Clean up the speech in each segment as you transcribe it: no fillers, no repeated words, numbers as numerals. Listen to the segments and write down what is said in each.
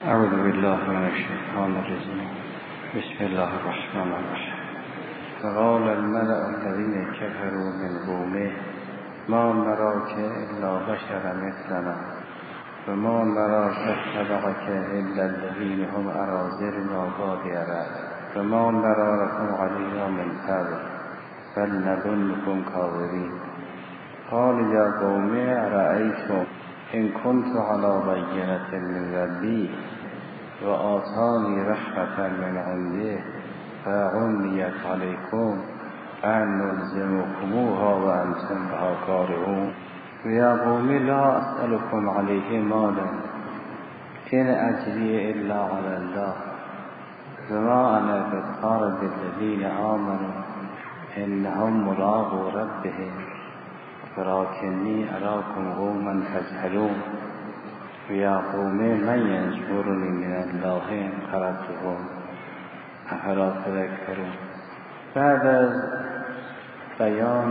اعوذ بالله من الشیطان الرجیم. بسم الله الرحمن الرحیم. فقال الملأ الذين كفروا من قومه ما نراك الا بشرا مثلنا وما نراك اتبعك الا الذين هم اراذلنا بادئ الرأي وما نرى لكم علينا من فضل بل نظنكم كاذبين. قال يا قوم أرأيتم إن كنت على بينة من ربي وآتاني رحمة من عنده فعميت عليكم أن نلزمكموها وأنتم لها كارهون. ويا قوم لا أسألكم عليه مالا إن أجري إلا على الله وما أنا بطارد الذين آمنوا إنهم ملاقو ربهم ولكني أراكم قوما تجهلون. ويا قوم من ينصرني من الله إن خرجتهم أفلا تذكرون. بعد از بیان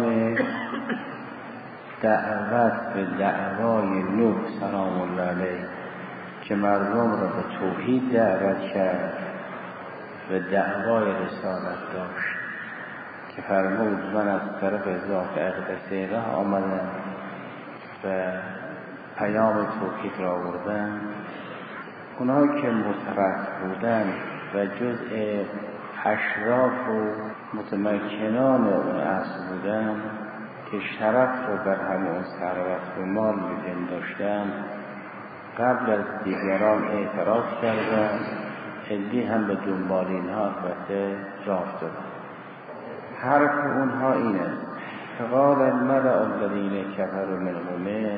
دعوت به دعوای نوح سلام الله علیه که مردم را به توحید دعوت کرد و دعوای رسالت داشت که فرمود من از طرف ذات اقدس راه آمدم و پیام توحید را آوردم. اونها که مترف بودن و جزء اشراف و متمکنان اون اصل بودن که شرف را بر همون ثروت و مال می‌پنداشتند قبل از دیگران اعتراف کردند. عده‌ای هم به دنبال اینها البته راه افتادند. حرف اونها این است: فقال الملأ الذین کفروا من قومه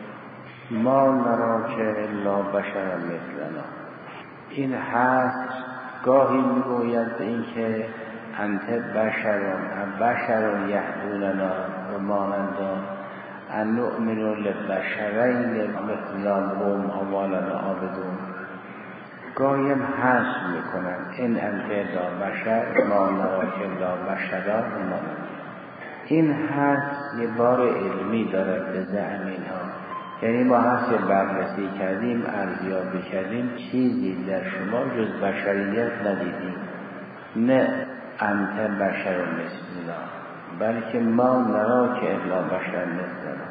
ما نراک الا بشرا مثلنا. این هست گاهی میگوید به این که انت بشر یهدوننا و مانندان ان نؤمن لبشرین مثلنا قوم اوالنا عابدون. گاهی هم حس میکنن این انت الا بشر ما نراک الا بشرا و مانند. این حس یه بار علمی دارد به زعم اینها، یعنی ما حس بررسی کردیم، ارزیابی کردیم، چیزی در شما جز بشریت ندیدیم. نه انت بشر مثلنا بلکه ما نراک الا بشر مثلنا.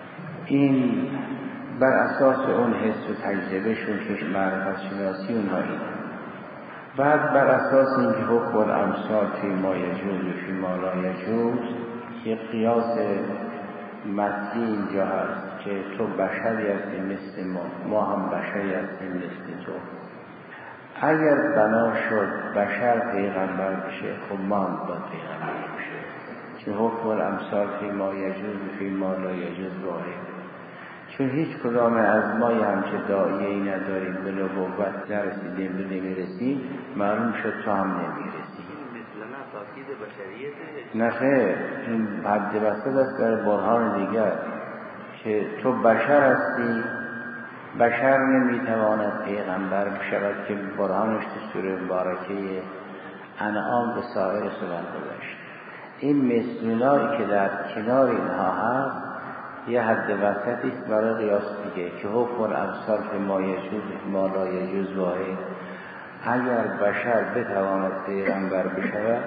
این بر اساس اون حس و تجربه شون که معرفت شناسی اونها این. بعد بر اساس اینکه حکم الامثال فی ما یجوز و فی ما لا یجوز، یه قیاس مطلی اینجا هست که تو بشری هستی مثل ما هم بشری هستیم مثل تو. اگر بنا شد بشر پیغمبر بشه خب ما هم باید پیغمبر بشه، چون حکم الامثال فی ما یجوز و فی ما لا یجوز واحد. چون هیچ کدام از ما هم که داعیه‌ای نداریم به نبوت نرسیدیم به نمیرسیم، معلوم شد تو هم نمیرسی. مثلنا تاکید بشریت نه خیر، این حد وسط است در برهان دیگر که تو بشر هستی. بشر نمیتواند پیغمبر بشود که برهانش تو سوره مبارکه انعام به سایر سوال گذاشت. این مثلنایی که در کنار اینها هست یه حد وسطی است برای قیاس دیگه که حکم الامثال فی ما یجوز ما لا یجوز واحد. اگر بشر بتواند پیغمبر بشود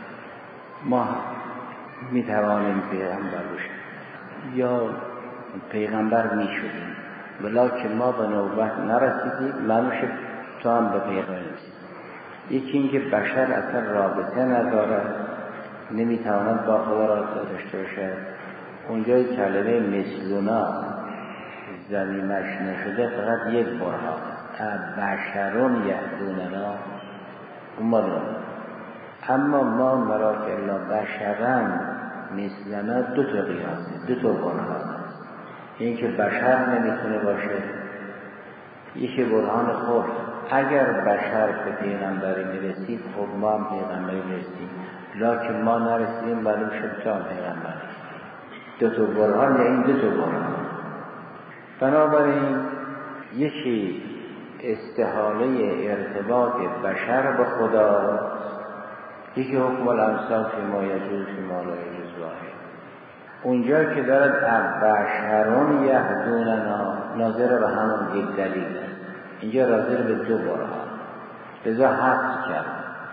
ما میتوانیم پیغمبر بشیم یا پیغمبر میشدیم، ولکن ما به نوبت نرسیدیم. منوشه تو هم به پیغمبر نرسید. یکی این که بشر اصلا رابطه ندارد، نمیتواند با خدا رابطه داشته باشد. اونجای کلمه مثلنا ضمیمش نشده فقط یک برهان بشرون یهدوننا اومدن. اما ما نراک الا بشرن مثلنا دو تا قیاسه، دو تا برهان. این که بشر نمیتونه باشه، یکی برهان خود. اگر بشر به پیغمبری میرسید خب ما هم پیغمبری میرسید، لکن ما نرسیدیم معلوم شد تا پیغمبر. دو تا برهان یا این دو تا برهان. بنابراین یکی استحاله ارتباط بشر به خدا، یکی حکم الامثال فی ما یجوز فی ما لا یجوز واحد. اونجا که دارد بشرون یهدوننا ناظر به همون یک دلیل است. اینجا راجع به 2 برهان، لذا حذف کرد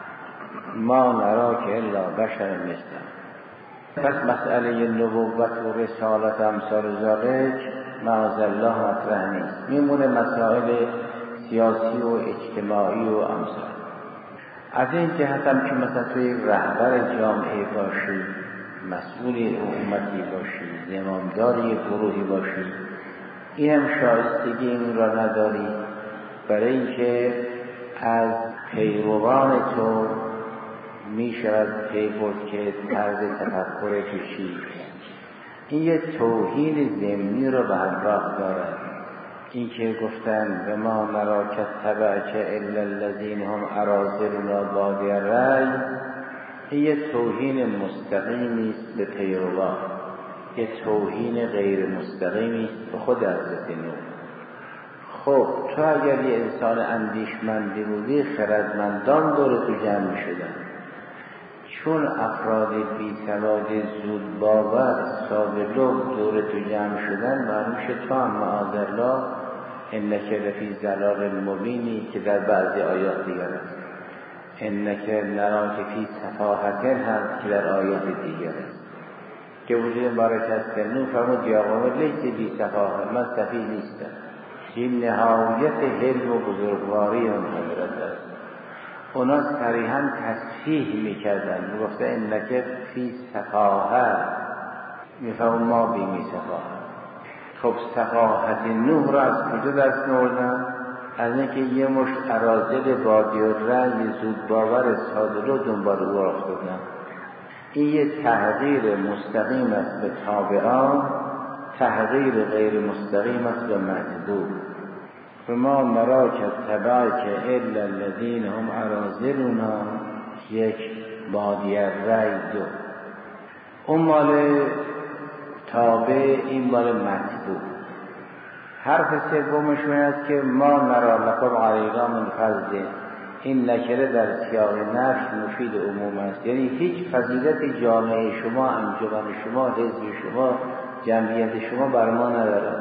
ما نراک الا بشر مثلنا. پس مسئله نبوت و رسالت امثال ذالک معاذالله مطرح نیست، میمونه مسائل سیاسی و اجتماعی و امثال. از این جهت هم که مثلا توی رهبر جامعه باشی، مسئول امتی باشی، زمامدار یک گروهی باشی، این هم شایستگی این را نداری، برای اینکه از پیروان تو می شود پی برد که طرز تفکر تو چیست. این یه توهین ضمنی رو به همراه دارد. این که گفتن به ما نراک تبعک الا الذین هم اراذلنا بادی الرأی، این یه توهین مستقیمی است به پیروان، یه توهین غیر مستقیمی است به خود حضرت نوح. خب تو اگر یه انسان اندیشمندی بودی، خردمندان دور تو جمع شدن، چون افراد بی سواد زود باور سابلو دور تو جمع شدن، معلوم شد تو هم معاذالله انک لفی ضلال مبینی که در بعضی آیات دیگر است، انک نراک فی سفاهت هست که در آیات دیگر است، که وجود برکت نوح فرمود یا قوم لیس بی سفاهت، من سفیه نیستم. این نهایت حلم و بزرگواری اون حضرت است. اونا صریحاً تصحیح میکردن، میگفتن انک فی سفاهت، میفهم ما بیمی سفاهت. خب سفاهت نوح را از کجا دست نوردن؟ از اینکه یه مشت اراذل بادی الرأی زود باور سادلو دنبال او افتادن. این یه تحقیر مستقیم است به تابعان، تحقیر غیر مستقیم است به متبوع. فما نراک تبعک الا الذین هم اراذلنا، 1 بادی الرأی 2. اون مال تابع، این مال متبوع. حرف سومشون است که ما نرا لکم علینا من فضل، این نکره در سیاق نفی مفید عموم است، یعنی هیچ فضیلت جامعه شما، انجمن شما، حزب شما، جمعیت شما بر ما ندارد.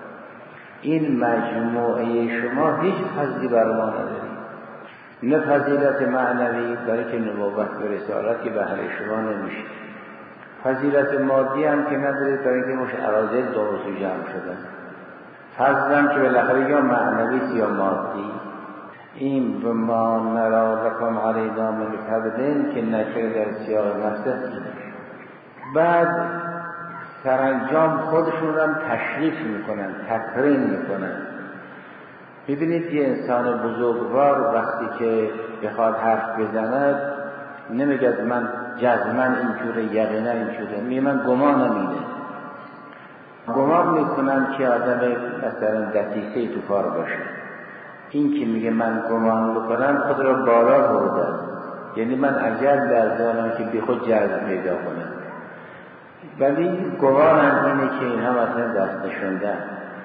این مجموعه شما هیچ فضلی بر ما ندارید، نه فضیلت معنوی، برای که نبوت و رسالتی بهر شما نمیشه. فضیلت مادی هم که ندارید، برای که مش اراذل دور تو جمع شدن. فضل هم که بالاخره یا معنوی یا مادی. این به ما نرا لکم علینا من فضل که نکره در سیاق نفسه. بعد سرانجام خودشون هم تشریف میکنن، تقرین میکنن. ببینید یه انسان بزرگوار وقتی که بخواد حرف بزند نمیگد من جزماً اینجوره، یقینا اینجوره، میگه من گمانم اینه. گمان میکنن که آدم مثلا دسیسه تو کار باشه. این که میگه من گمان میکنم خود را بالا برده است، یعنی من عجب در دارم که بی خود جذب پیدا کنم. ولی گمانم اینه که اینها مثلا دست نشوندن.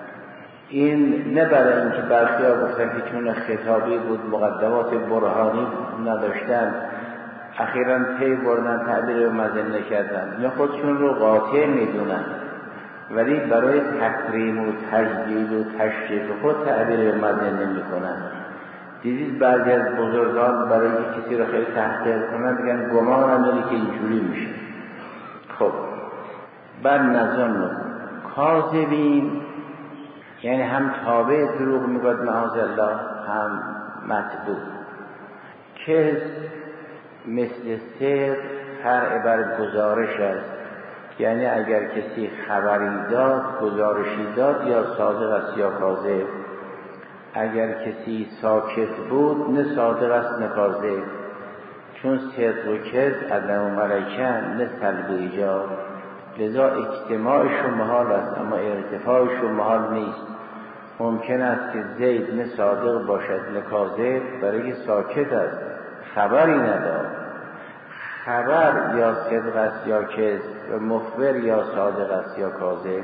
این نه برای اینکه برخی‌ها گفتن که چون خطابی بود مقدمات برهانی نداشتن اخیراً پی بردن تعبیر مزن کردن، اینا خودشون رو قاطع میدونن، ولی برای تکریم و تجدید و تشریف خود تعبیر مزن نمی‌کنن. دیدید بعضی از بزرگان برای کسی رو خیلی تحقیر کنن میگن گمانم اینه که اینجوری میشه. خب بر نظن کاذبین، یعنی هم تابع دروغ میگوید معاذالله، هم متبوع. که مثل صدق فرع بر گزارش است، یعنی اگر کسی خبری داد گزارشی داد، یا صادق است یا کاذب. اگر کسی ساکت بود نه صادق است نه کاذب، چون صدق و کذب عدم و ملکن نه سلب و ایجاب. لذا اجتماعشون محال است اما ارتفاعشون محال نیست. ممکن است که زید نه صادق باشد نه کاذب، برای ساکت است، خبری نداد. خبر یا صدق است یا کذب، و مخبر یا صادق است یا کاذب.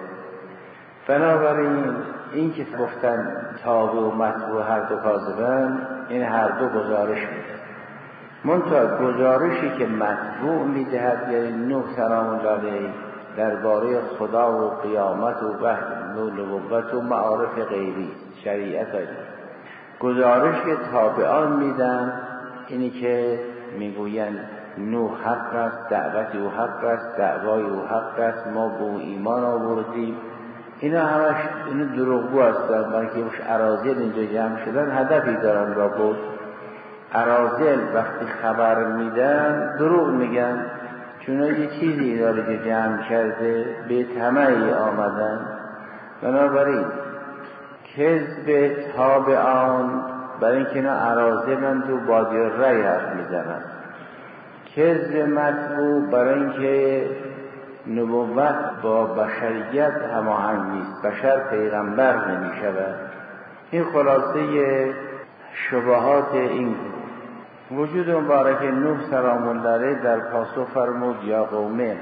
بنابراین این که گفتن تابع و متبوع هر دو کاذبن، این هر دو گزارش میده. منتها گزارشی که متبوع میدهد، یعنی نوح سلام الله علیه درباره خدا و قیامت و وحی و نبوت و معارف غیبی، شریعت هایی، گزارش که تابعان میدن اینی که میگوین نوح حق است، دعوت او حق است، دعوای او حق است، ما به او ایمان آوردیم. اینا همش اینا دروغگو هستن، بلکه مش اراذل اینجا جمع شدن هدفی دارن را بود. اراذل وقتی خبر میدن دروغ میگن، چون یه چیزی اینا رو که جمع کرده به طمعی آمدن. بنابراین کذب تابعان برای اینکه اینا اراذلن تو بادی الرأی حرف میزنن، کذب مطبوع برای اینکه نبوت با بشریت هماهنگ نیست، بشر پیغمبر نمی شود. این خلاصه شبهات این وجود مبارک نوح سلام الله علیه در پاسخ فرمود یا قومه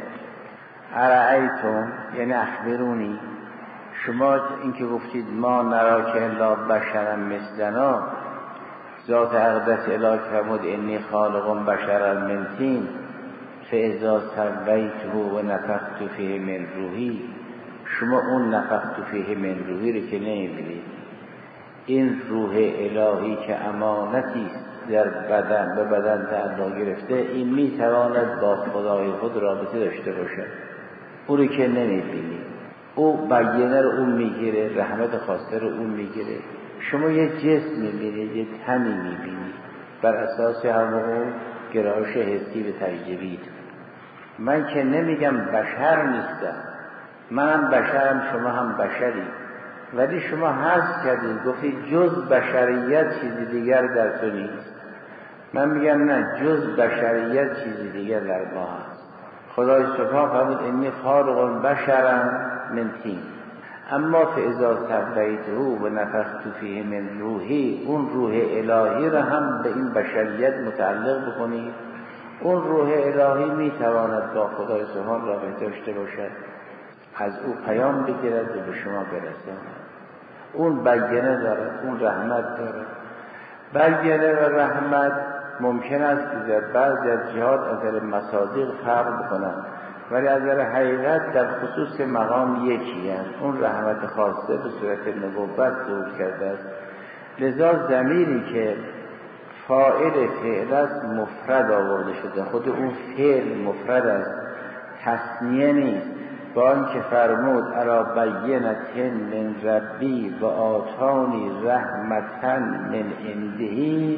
ارأیتم، یعنی اخبرونی، شما این که گفتید ما نراک الا بشرا مثلنا، ذات اقدس اله فرمود انی خالق بشرا من طین فاذا سویته و نفخت فیه من روحی. شما اون نفخت فیه من روحی رو که نمی‌بینید، این روح الهی که امانتی در بدن به بدن تعلق گرفته، این میتواند با خدای خود رابطه داشته باشد. او رو که نمی‌بینید، او بیانه رو اون میگیره، رحمت خاصه رو اون میگیره. شما یه جسم میبینید، یه تنی میبینید بر اساس همون گرایش حسی به تجربید. من که نمیگم بشر نیستم، منم بشرم، شما هم بشری، ولی شما حذف کردید گفتید جز بشریت چیزی دیگر در تو نیست. من میگم نه، جز بشریت چیزی دیگر در ما هست. خدای سبحان فرمود انی خالق بشرا من طین، اما فاذا سویته و نفخت فیه من روحی، اون روح الهی را هم به این بشریت متعلق بکنید. اون روح الهی میتواند با خدای سبحان رابطه داشته باشد، از او پیام بگیرد و به شما برساند. اون بیانه دارد، اون رحمت دارد. بیانه و رحمت ممکن است که در بعضی از جهات از نظر مصادیق فرق بکنند، ولی از نظر حقیقت در خصوص مقام یکی هست. اون رحمت خاصه به صورت نبوت ظهور کرده است. لذا ضمیری که فاعل فعل است مفرد آورده شده، خود اون فعل مفرد است، تثنیه نیست. با آنکه فرمود الا بینة من ربی و آتانی رحمة من عنده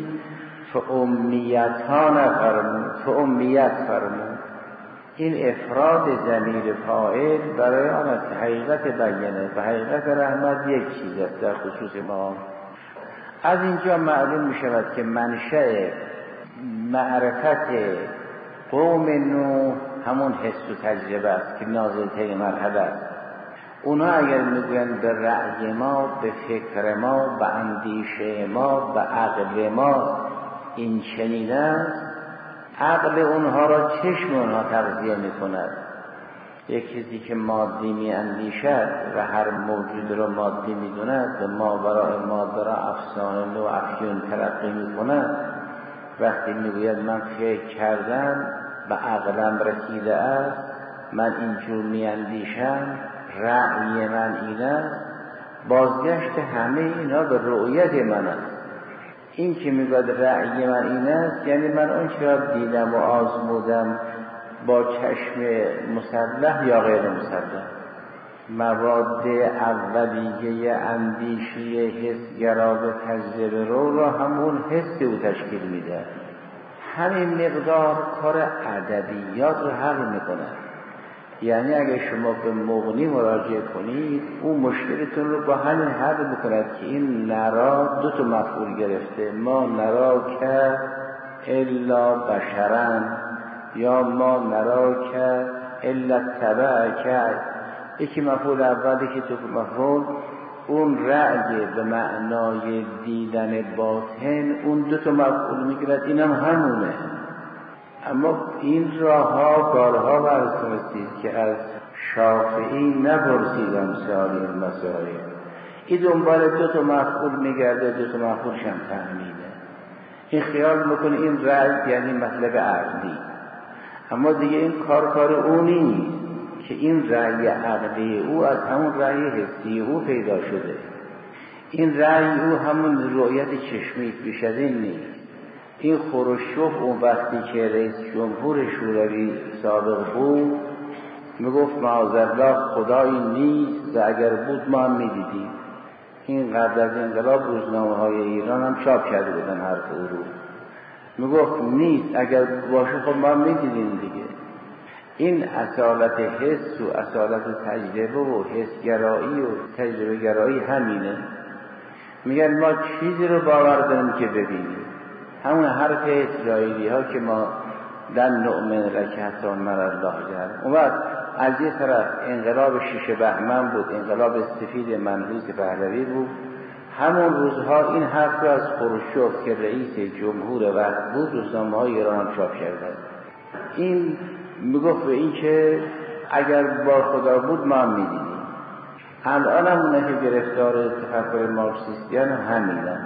فامیت فرمود. این افراد ضمیر فاعل برای آن است که حقیقت بیانه و حقیقت رحمت یک چیز است در خصوص ما. از اینجا معلوم می شود که منشأ معرفت قوم نوح همون حس و تجربه است که نازل‌ترین مرحله است. اونا اگر میگویند به رأی ما، به فکر ما، به اندیشه ما، به عقل ما این چنین است، عقل اونها را چشم اونها تغذیه میکند. یک کسی که مادی می اندیشد و هر موجود را مادی می داند و ماورای ماده را افسانه و افیون ترقی می کند، وقتی می گوید من فکر کردم به عقلم رسیده است، من اینجور می اندیشم، رأی من این است، بازگشت همه اینا به رؤیت من است. این که می گوید رأی من این است، یعنی من اون چرا دیدم و آزمودم با چشم مسلح یا غیر مسلح. مواد اولیه اندیشی حسگرا به تجربه رو را همون حس او تشکیل میده. همین مقدار کار ادبیات رو حل میکنه. یعنی اگه شما به مغنی مراجعه کنید، اون مشکلتون رو با همین حل میکند که این نرا دو تا مفعول گرفته، ما نرا که الا بشرن یا ما نراک الا تبعک. یکی مفعول اول، یکی دو مفعول. اون رأی به معنای دیدن باطن اون دو تا مفعول میگیرد، اینم همونه. اما این راهها بارها برسید که از شافعی نپرسیدم سالی المسائل. این دنبال دو تا مفعول میگرده، دو تا مفعولش هم تأمینه. این خیال میکنه این رأی یعنی مطلب عقلی، اما دیگه این کار او نیست که این رأی عقلی او از همون رأی حسی او پیدا شده. این رأی او همون رؤیت چشمی بیش از این نیست. این خروشچف اون وقتی که رئیس جمهور شوروی سابق بود میگفت معاذالله خدایی نیست و اگر بود ما هم میدیدیم. این قبل از انقلاب روزنامه‌های ایران هم چاپ کرده بودن حرف او رو. میگفت نیست، اگر باشه خب ما هم میدیدیم دیگه. این اصالت حس و اصالت تجربه و حسگرایی و تجربه گرایی همینه. میگن ما چیزی رو باور داریم که ببینیم. همون حرف اسرائیلی ها که ما لن نؤمن لک حتی نری الله جهرة. اون وقت از یه طرف انقلاب 6 بهمن بود، انقلاب سفید منحوس پهلوی بود. همون روزها این حرف رو از خروشچف که رئیس جمهور وقت بود روزنامه‌های ایران هم چاپ کرده. این میگفت به این که اگر با خدا بود ما هم میدیدیم. الان هم اونه که گرفتار تفکر مارکسیستیان همینن.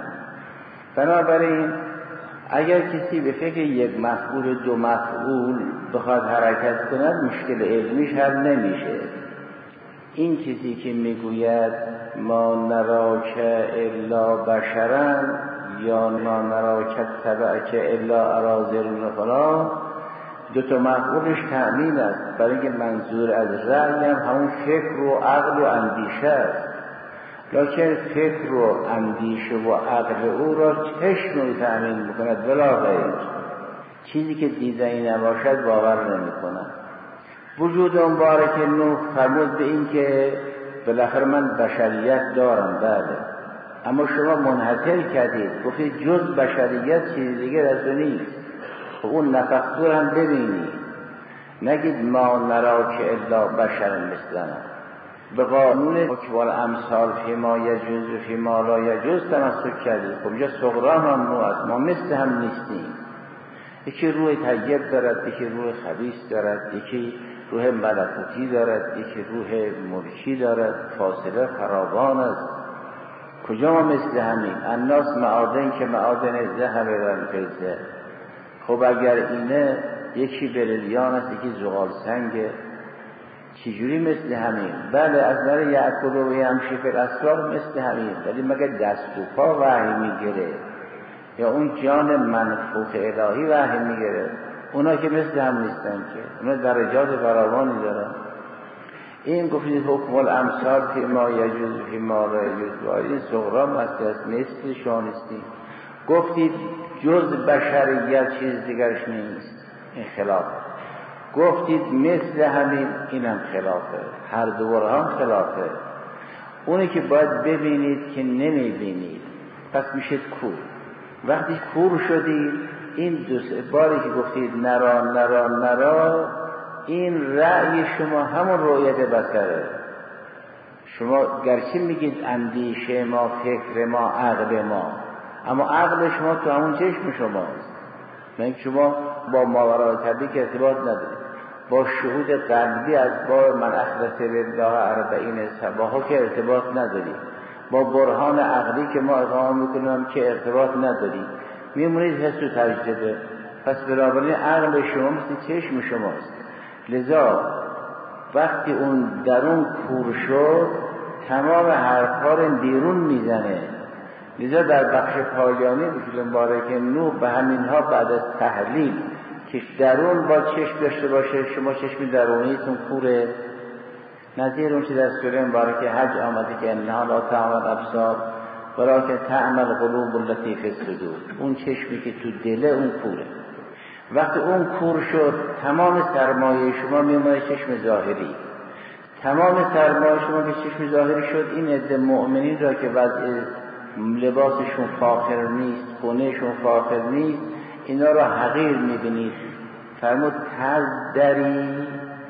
بنابراین اگر کسی به فکر یک مفعول و دو مفعول بخواد حرکت کند مشکل علمیش حل نمیشه. این کسی که میگوید ما نراک الا بشرا یا ما نراک تبعک الا اراذلون فلان، دو تا مفعولش تأمین است، برای اینکه منظور از رأی هم همون فکر و عقل و اندیشه است. لکن فکر و اندیشه و عقل او را چشم او تأمین میکند بلا غیر. چیزی که دیدنی نباشد باور نمیکند. وجود اون مبارک نوح فرمود به این که بالاخره من بشریت دارم، بله، اما شما منحصر کردید گفتید جز بشریت چیز دیگر از تو نیست. خب اون نفختور هم ببینید، نگید ما نراک الا بشر مثلنا. به قانون حکم الامثال فیما یجوز و فیما لا یجوز تمسک کردید. خب اینجا صغرا ممنوع است، ما مثل هم نیستیم. یکی روح طیب دارد، یکی روح خبیث دارد، یکی روح ملکوتی دارد، یکی روح ملکی دارد، فاصله فراوان است. کجا ما مثل همین؟ الناس معادن که معادن ذهب و الفضه. خب اگر اینه یکی بریلیان است، یکی زغال سنگه، چجوری مثل همین؟ بله از نظر یأکل و یمشی فی الاسواق مثل همین، ولی مگر دست و پا وحی میگیره یا اون جان منفوخ الهی وحی میگیره؟ اونا که مثل هم نیستن که، اونا درجات فراوانی دارن. این گفتید حکم الامثال فی ما یجوز فی ما لا یجوز، این صغرا مسئله است، مثل شما نیستیم. گفتید جز بشریت چیز دیگرش نیست، این خلاف. گفتید مثل همین، اینم خلافه. هر دو هم خلافه. اونی که باید ببینید که نمیبینید، پس میشید کور. وقتی کور شدید، این دو سه باری که گفتید نرا، این رأی شما همون رؤیت بصره. شما گرچه میگید اندیشه ما، فکر ما، عقل ما، اما عقل شما تو همون چشم شماست. من شما با ماورای طبیعی که ارتباط ندارید، با شهود قلبی از با من اخلص لله 40 صباحا که ارتباط ندارید، با برهان عقلی که ما اقامه میکنیم که ارتباط ندارید، میمونید حس و تجربه. پس بنابراین عقل شما مثل چشم شماست. لذا وقتی اون درون کور شد تمام حرفها رو بیرون میزنه. لذا در بخش پایانی وجود مبارک نوح به همینها بعد از تحلیل که درون با چشم داشته باشه، شما چشم درونیتون کوره، نظیر اون چی در سوره مبارک حج آمده که انها لا تعمل ابصار ولکن تعمل قلوب التي فی الصدور. اون چشمی که تو دله اون کوره. وقتی اون کور شد تمام سرمایه شما میمونه چشم ظاهری. تمام سرمایه شما که چشم ظاهری شد، این عده مؤمنین را که وضع لباسشون فاخر نیست، خونهشون فاخر نیست، اینا را حقیر میبینید. فرمود تزدری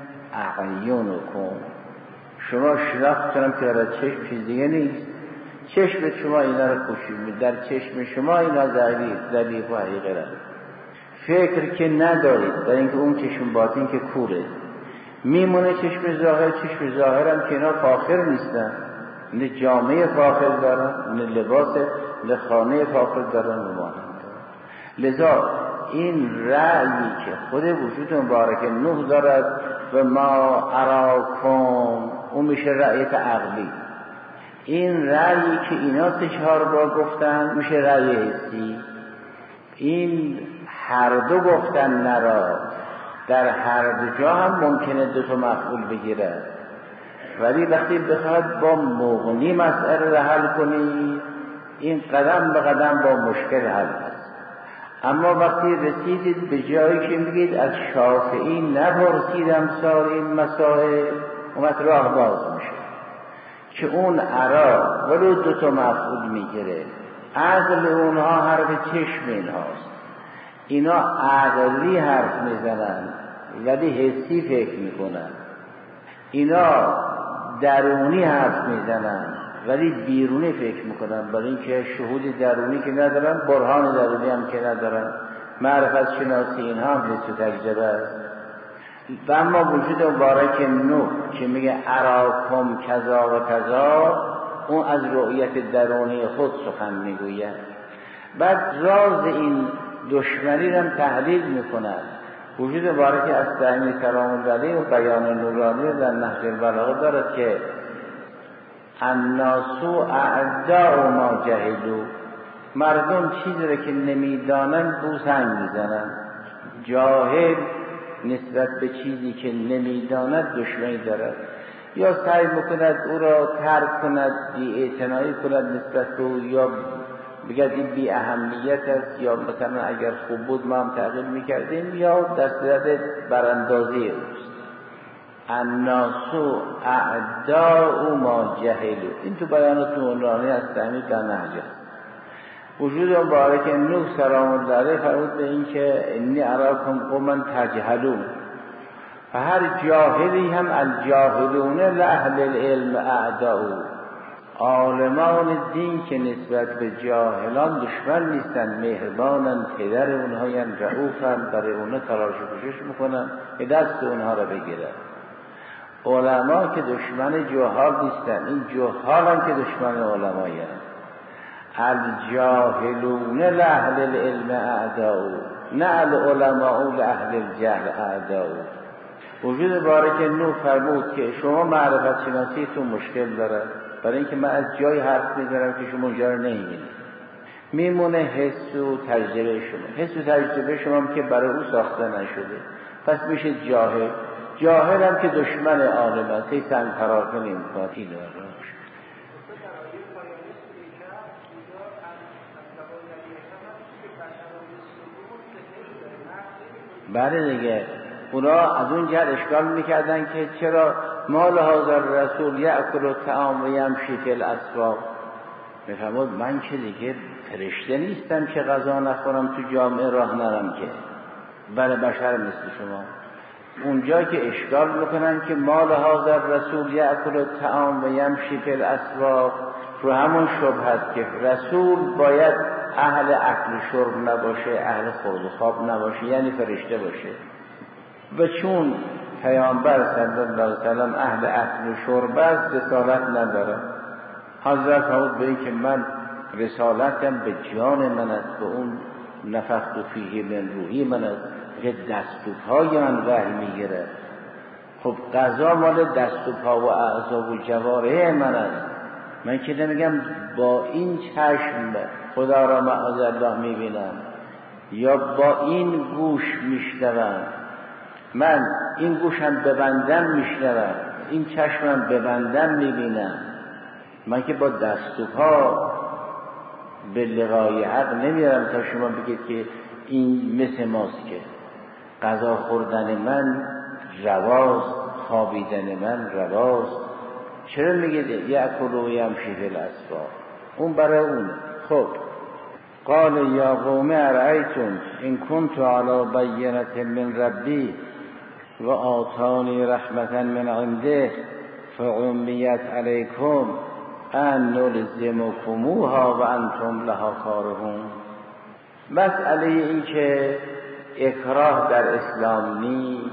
اعینکم، شما شناخت کنم که را چشم چیز دیگه نیست، چشم شما اینا را خوشید، در چشم شما اینا ذلیف و حقیقه. فکر که ندارید، برای اینکه اون چشم باطن که کوره میمونه. چشم ظاهر، چشم ظاهر هم که اینا فاخر نیستن، نه جامعه فاخر دارن، نه لباس، نه خانه فاخر دارن، نه مانند دارن. لذا این رأیی که خود وجود مبارک نوح دارد و ما اراکم، اون میشه رأیت عقلی. این رأیی که اینا 3-4 بار گفتن میشه رأی حسی. این هر دو گفتن نرا، در هر دو جا هم ممکنه 2 مفعول بگیره، ولی وقتی بخواد با مغنی مسئله را حل کنی این قدم به قدم با مشکل حل است. اما وقتی رسیدید به جایی که میگید از شافعی نپرسیدم سار این مسائل، اومد راه باز میشه که اون عرا ولو 2 مفعول میگیره. عقل اونها حرف چشم اینهاست، اینا عقلی حرف میزنن ولی حسی فکر میکنن، اینا درونی حرف میزنن ولی بیرونی فکر میکنن، برای اینکه شهود درونی که ندارن، برهان درونی هم که ندارن، معرفت شناسی اینها هم حس و تجربه است. و اما وجود مبارک نوح که میگه اراکم کذا و کذا، اون از رؤیت درونی خود سخن میگوید. بعد راز این دشمنی رو تحلیل میکنن. وجود مبارک اصطهمی کرام الله علیه و بیان نورانی در نهج البلاغه دارد که الناس اعداء ما جهلوا، مردم چیزی را که نمیدانن بوسنگ میزنن. جاهل نسبت به چیزی که نمیداند دشمنی دارد، یا سعی میکند او را ترک کند، بی‌اعتنایی کند نسبت به او، یا بگد این بی اهمیت است، یا مثلا اگر خوب بود ما هم تغییر میکردیم، یا دسترد براندازی اوست. الناس اعداء ما جهلوا، این تو بیانات نورانی از تعمید در نهج است. وجود مبارک نوح سلام الله علیه فرمود به این که انی اراکم قوما تجهلون، و هر جاهلی هم الجاهلون لاهل العلم اعداء، عالمان دین که نسبت به جاهلان دشمن نیستن، مهربانن، پدر اونها یعنی رؤوفن، برای اونها تلاش و کوشش میکنن که دست اونها را بگیرن. علما که دشمن جهال نیستن، این جهال هم که دشمن علما یعنی الجاهلون لاهل العلم اعداء، نه العلماء لاهل الجهل اعداء. وجود مبارک نوح فرمود که شما معرفت شناسیتون مشکل داره، برای اینکه من از جای حرف میزنم که شما اونجا رو نمیبینید، میمونه حس و تجربه شما. حس و تجربه شما هم که برای او ساخته نشده، پس میشه جاهل. جاهل هم که دشمن عالم است، هی سنگ فرار کنیم کافی داره. بله دیگه، اونا از اون جهت اشکال میکردن که چرا مال حاضر رسول یأکل الطعام و یمشی فی الاسواق. میفرمود من که دیگه فرشته نیستم که غذا نخورم تو جامعه راه نرم، که بله بشر مثل شما. اونجا که اشکال میکنن که مال حاضر رسول یأکل الطعام و یمشی فی الاسواق، رو همون شبهت که رسول باید اهل اکل و شرب نباشه، اهل خورد و خواب نباشه، یعنی فرشته باشه. و چون پیامبر صلی الله علیه وسلم اهل اکل و شرب است، رسالت نداره. حضرت فرمود به این که من رسالتم به جان من است، به اون نفخت فیه من روحی من است که دست و پای من وحی میگیره. خب قضا مال دست و پا و اعضا و جوارح من است. من که نمیگم با این چشم خدا را معاذ الله میبینم، یا با این گوش میشنوم. من این گوشم ببندم میشنوم، این چشمم ببندم میبینم. من که با دست و پا به لقای حق نمیرم تا شما بگید که این مثل ماست، که غذا خوردن من رواست، خوابیدن من رواست. چرا میگید یأکل و یمشی فی الاسواق؟ اون برای اونه. خب قال یا قوم ارأیتم ان کنت علی بینة من ربی و آتانی رحمتا من عنده فعمیت علیکم ان نلزمکموها و انتم لها کارهون. مسئله این که اکراه در اسلام نیست،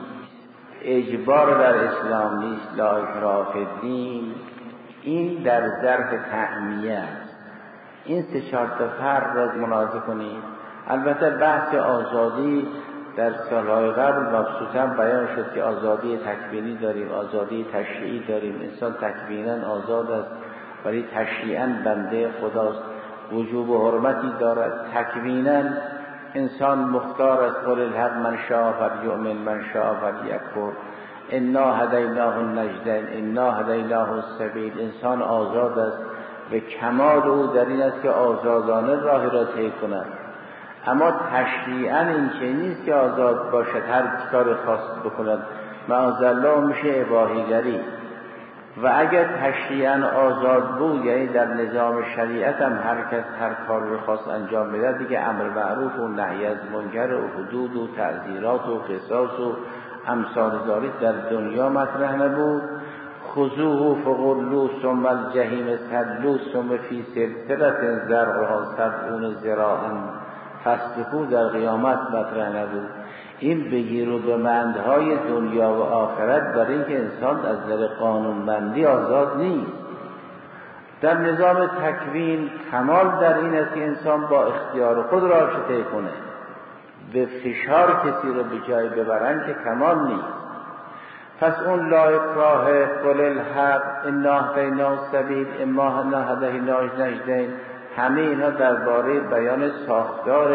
اجبار در اسلام نیست، لا اکراه فی الدین، این در ظرف تعمیه است. این 3-4 فرق را ملاحظه کنید. البته بحث آزادی در سالهای قبل مخصوصا بیان شد که آزادی تکوینی داریم، آزادی تشریعی داریم. انسان تکوینا آزاد است، ولی تشریعاً بنده خداست، وجوب و حرمتی دارد. تکویناً انسان مختار است، قل الحق من شاء فلیؤمن من شاء فلیکفر، انا هدیناه النجدین انا هدیناه السبیل. انسان آزاد است و کمال او در این است که آزادانه راه را طی کند. اما تشریعاً این چه نیست که آزاد باشد هر کار خاص بکند، معاذالله میشه اباحیگری. و اگر تشریعاً آزاد بود، یعنی در نظام شریعت هم هر کس هر کار رو خاص انجام بده، دیگه امر معروف و نهی از منکر و حدود و تعزیرات و قصاص و امثال ذالک در دنیا مطرح نبود. خذوه فغلوه ثم الجحیم صلوه ثم فی سلسلة ذرعها 70 ذراعا فاسلکوه در قیامت مطرح نبود. این بگیر و ببندهای دنیا و آخرت برای اینکه انسان از نظر قانونمندی آزاد نیست. در نظام تکوین کمال در این است که انسان با اختیار خود راهش طی کنه، به فشار کسی رو به جای ببرن که کمال نیست. پس اون لا اکراه قل الحق انا هدیناه السبیل اما هدیناه النجدین، همه اینا درباره بیان ساختار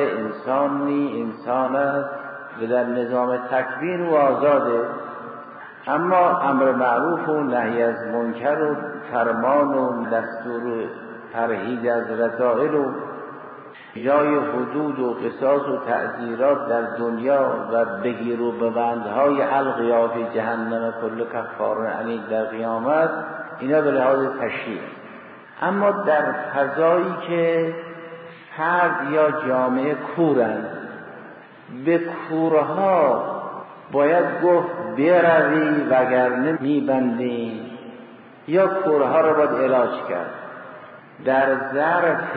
انسان است و در نظام تکوین و آزاده. اما امر معروف و نهی از منکر و فرمان و دستور و پرهیز از رذائل و جای حدود و قصاص و تعزیرات در دنیا و بگیر و ببندهای القیا فی جهنم کل کفار عنید در قیامت، اینا به لحاظ تشریع. اما در فضایی که فرد یا جامعه کورند، به کورها باید گفت بروی وگرنه میبندی، یا کورها رو باید علاج کرد. در ظرف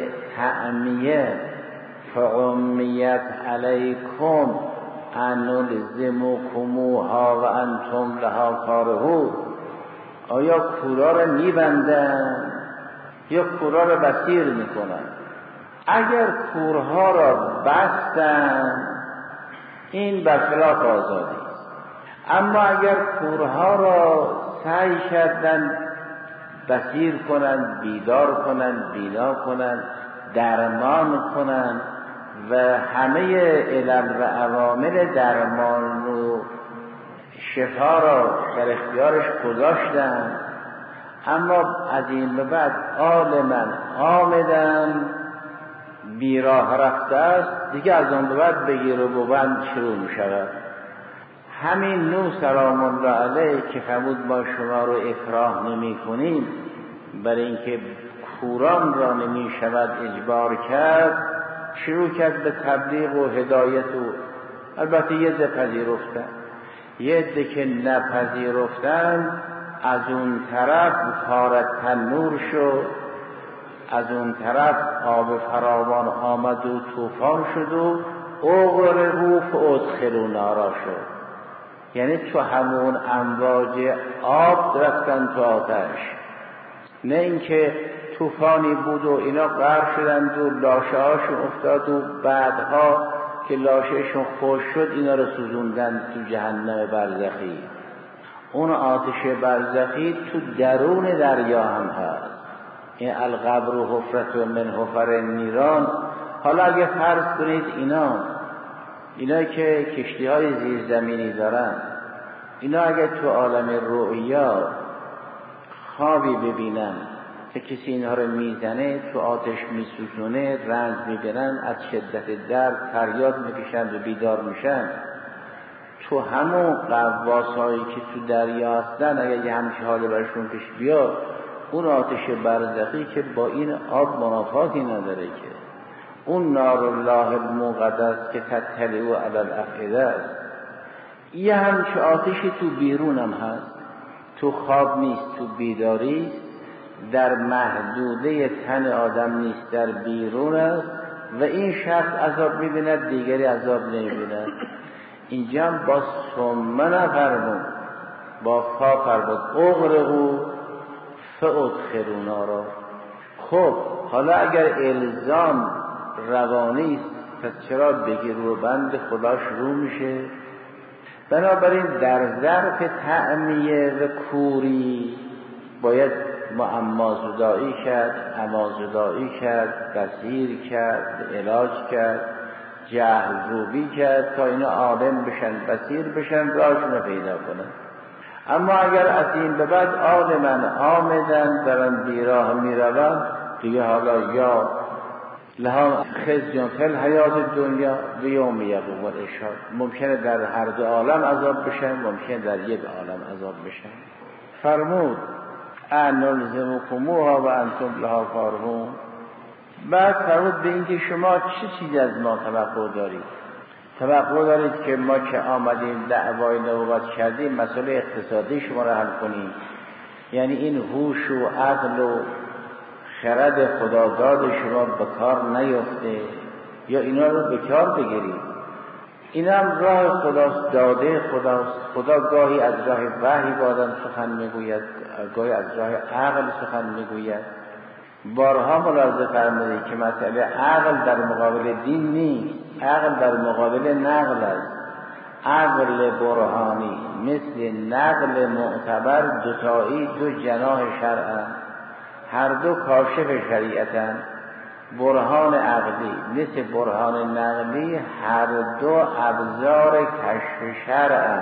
تعمیه فعمیت علیکم انلزمکموها و انتم لها کارهون. آیا کورها رو میبندن یا کورها رو بسیر میکنن؟ اگر کورها را بستن این برخلاف آزادی است. اما اگر کورها را سعی کردن بسیر کنند، بیدار کنند، بینا کنند، درمان کنند و همه علل و عوامل درمان و شفا را در اختیارش گذاشتن، اما از این به بعد عامداً بیراه رفته است، دیگه از اون به بعد بگیر و ببند شروع می شود. همین نوح سلام الله علیه که فرمود ما شما رو اکراه نمی کنیم، برای اینکه کوران را نمی شود اجبار کرد، شروع کرد به تبلیغ و هدایت و البته یه عده پذیرفتن، یه عده که نپذیرفتن از اون طرف کار تنور شد، از اون طرف آب فراوان آمد و طوفان شد و اغرقوا فادخلوا نارا شد. یعنی تو همون امواج آب رفتن تو آتش، نه اینکه طوفانی بود و اینا غرق شدند و لاشه هاشون افتاد و بعدها که لاشهشون خوش شد اینا رو سوزوندن تو جهنم برزخی. اون آتش برزخی تو درون دریا هم هست. این القبر و حفرت من حفر النیران. حالا اگه فرض کنید اینا که کشتی های زیرزمینی دارن، اینا اگه تو عالم رؤیا خوابی ببینن که کسی اینها رو میزنه، تو آتش میسوزونه، رنج میبینن، از شدت درد فریاد میکشن و بیدار میشن، تو همون غواصایی که تو دریا هستن اگه یه همچه حالی برشون پیش بیاد، اون آتش برزخی که با این آب منافاتی نداره، که اون نار الله الموقدس که تطلع علی الافئده است. یه همچه آتشی تو بیرون هم هست، تو خواب نیست، تو بیداری، در محدوده تن آدم نیست، در بیرون است و این شخص عذاب می‌بیند، دیگری عذاب نمی‌بیند. اینجا هم با ثم نفرمون، با فا فرمود اغرقوا فادخلوا نارا. خب حالا اگر الزام روانی است، پس چرا بگیر و بند خدا شروع میشه؟ بنابراین در ظرف تعمیه و کوری باید معمازدایی کرد، امازدایی کرد، بصیر کرد، علاج کرد، جهل روبی کرد تا اینا عالم بشن، بصیر بشن، راهشون رو پیدا کنن. اما اگر از این به بعد عالمن آمدن دارن بیراه میروند، دیگه حالا یا لها خزی فی الحیات دنیا و یوم یقوم الاشهاد، ممکنه در هر دو عالم عذاب بشن، ممکنه در یک عالم عذاب بشن. فرمود انلزمکموها و انتم لها کارهون. بعد فرمود به اینکه شما چه چیزی از ما توقع دارید؟ توقع دارید که ما که آمدیم دعوای نبوت کردیم مسئله اقتصادی شما را حل کنیم، یعنی این هوش و عقل و خرد خداداد شما به کار نیفته، یا اینا رو به کار بگیرید؟ این هم راه خداست، داده خداست. خدا گاهی از راه وحی با آدم سخن میگوید، گاهی از راه عقل سخن میگوید. بارها ملاحظه فرمودید که مسئله عقل در مقابل دین نیست، عقل در مقابل نقل است. عقل برهانی مثل نقل معتبر دوتایی دو جناح شرعن، هر دو کاشف شریعتن. برهان عقلی مثل برهان نقلی هر دو ابزار کشف شرعن.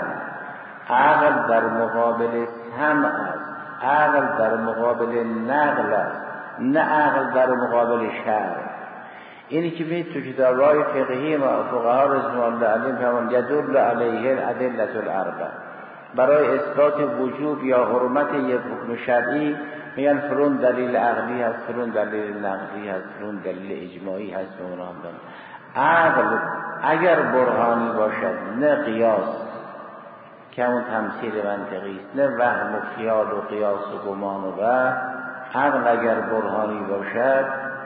عقل در مقابل سمع است، عقل در مقابل نقل است، نه عقل در مقابل شرع. اینی که میید تو کتاب‌های فقهی ما فقها رضوان الله علیهم فرمودند یدل علیه الادله الاربع، برای اثبات وجوب یا حرمت یک حکم شرعی میگن فرون دلیل عقلی هست، فرون دلیل نقلی هست، فرون دلیل اجماعی هست. به اونها عقل اگر برهانی باشد، نه قیاس که اون تمثیل منطقی است، نه وهم و خیال و قیاس و گمان و عقل اگر برهانی باشد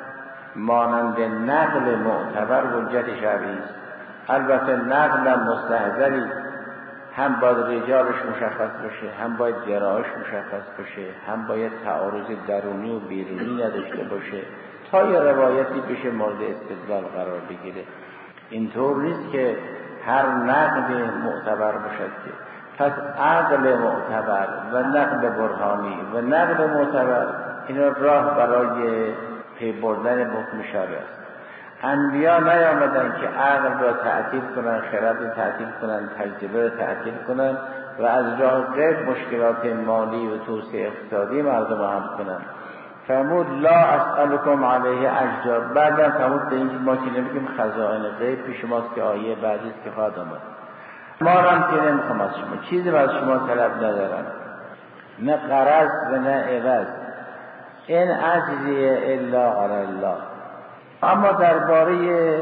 مانند نقل معتبر حجت شرعی است. البته نقل مستحضری، هم باید رجالش مشخص باشه، هم باید گرایش مشخص باشه، هم باید تعارض درونی و بیرونی نداشته باشه تا یه روایتی بشه مورد استدلال قرار بگیره. اینطور نیست که هر نقل معتبر باشد که. پس عقل معتبر و نقل برهانی و نقل معتبر اینا راه برای پی بردن حکم شرع است. انبیا نیامدن که عقل را تعطیل کنن، خرد را تعطیل کنن، تجربه را تعطیل کنن و از راه غیر مشکلات مالی و توسعه اقتصادی مردم را حل کنن. فرمود لا اسألکم علیه اجرا. بعدم فرمود به اینکه ما که نمیگیم خزائن غیب پیش ماست که آیه بعدی است که خواهد آمد. ما هم که نمیخوام از شما چیزی از شما طلب ندارم، نه قرض و نه عوض. این عجزی الا علی الله. اما درباره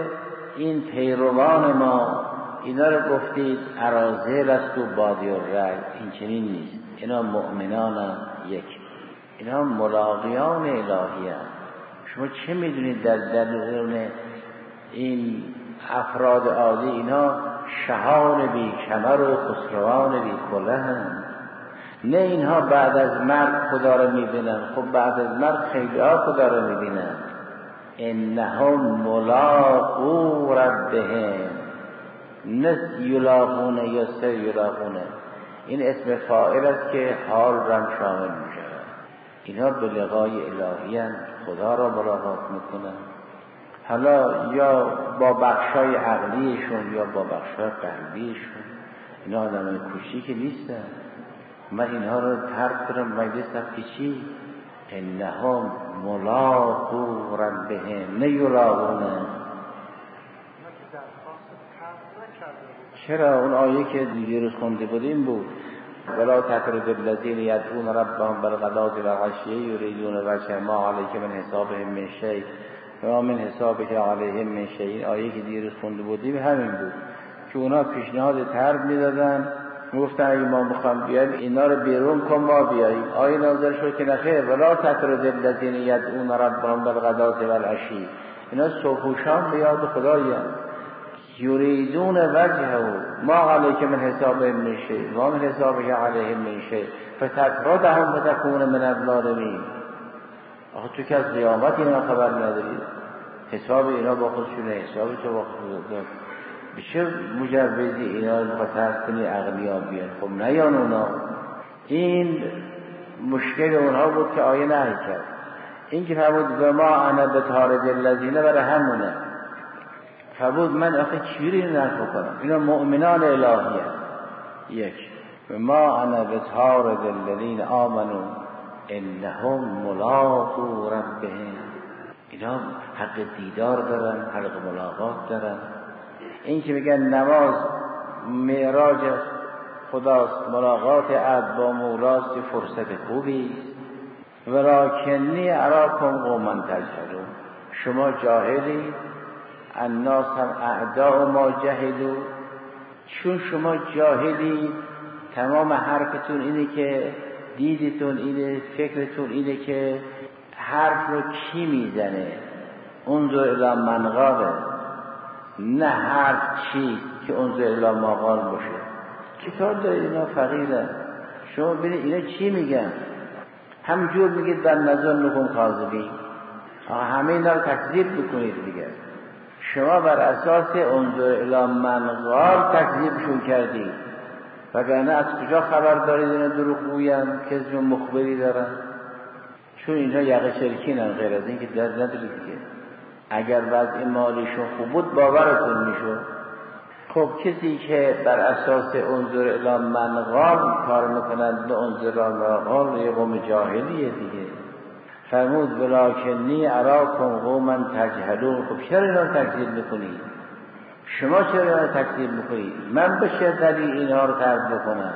این پیروان ما اینا رو گفتید اراذل است و بادی الرأی. این چنین نیست. اینا مؤمنان یک، اینا ملاقیان الهی هست. شما چه میدونید در درون این افراد عادی اینا شهان بی کمر و خسروان بی کله هستند؟ نه اینها بعد از مرگ خدا رو میبینن. خب بعد از مرگ خیلی ها خدا رو میبینن. انهم ملاقو ربهم، نه یلاقونه یا سر یلاقونه. این اسم فاعل است که حال رم شامل میشه. اینا به لقای الهی هستند، خدا را ملاقات میکنن. حالا یا با بخشای عقلیشون یا با بخشای قلبیشون. اینا آدمای کوچیکی نیستن. من اینها رو ترک کنم مجلسم که چی؟ انهم ملاقو ربهم، نه یلاقونه. چرا؟ اون آیه که دیروز خونده بودیم بود ولا تطرد الذین یدعون ربهم بالغداة والعشی یریدون وجهه ما علیک من حسابهم من شیء و من حسابک علیهم من شیء. آیه که دیروز خونده بودیم همین بود که اونا پیشنهاد طرد میدادن، میگفتن اگه ما بخوام بیایم اینا رو بیرون کن ما بیاییم. آیه نازل شد که نخیر ولا تطرد الذین یدعون ربهم بالغداة والعشی. اینا صبح و شام به یاد خدایند. یریدون وجهه ما علیک من حسابهم من شیء و من حسابک علیهم من شیء فتطردهم فتکون من الظالمین. آخه تو که از قیامت اینا خبر نداری، حساب اینا با خودشونه، حساب تو با خودشونه. بشه مجوزی اینا رو مخاطب کنی اغنیا بیان؟ خب نیان اونا. این مشکل اونها بود که آیه نهی کرد. این که فرمود و ما انا بطارد الذین برای همونه، فرمود من آخه چیری نرفو کنم، اینا مؤمنان الهی هست. یک و ما انا بطارد الذین آمنوا انهم ملاقو ربهم، اینا حق دیدار دارن، حق ملاقات دارن. این که میگن نماز معراج خداست، ملاقات عبد با مولاست، فرصت خوبی است. ولکنی اراکم قوما تجهلون، شما جاهلی، الناس هم اعداء ما جهلو، چون شما جاهلی تمام حرفتون اینه که دیدتون اینه، فکرتون اینه که حرف رو کی میزنه، انظر الی من قاله، نه حرف چی که انظر الی ما قال باشه. کتاب دارید اینا فقیرن، شما ببینید اینا چی میگن، همجور میگید بر نظرنکم کاذبین، همه اینا رو تکذیب بکنید دیگه. شما بر اساس انظر الی من قال تکذیبشون کردید، وگرنه از کجا خبر دارید اینا دروغ گوین، کذب مخبری دارن؟ چون اینها یقه شرکینن، غیر از این که در ندارید دیگه. اگر وضع مالیشون خوب بود باورتون میشد. خب کسی که بر اساس انظر الی من قال کار میکنند به انظر الی ما قال یه قوم جاهلیه دیگه. فرمود ولکنی اراکم قوما تجهلون، خب چرا اینا تکذیب میکنید؟ شما چرا اینا تکذیب میکنید؟ من به چه دلیل اینها رو ترد بکنم؟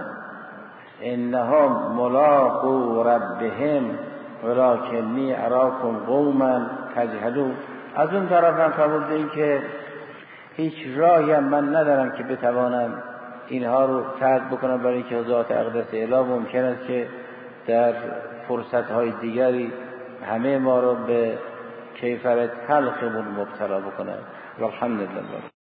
انهم ملاقو ربهم ولکنی اراکم قوما تجهلون. از اون طرف هم فرمود این که هیچ راهی هم من ندارم که بتوانم اینها رو ترد بکنم، برای اینکه ذات اقدس اله ممکن است که در فرصت‌های دیگری همه ما رو به کیفرت تلخمون مبتلا بکنه. والحمدلله.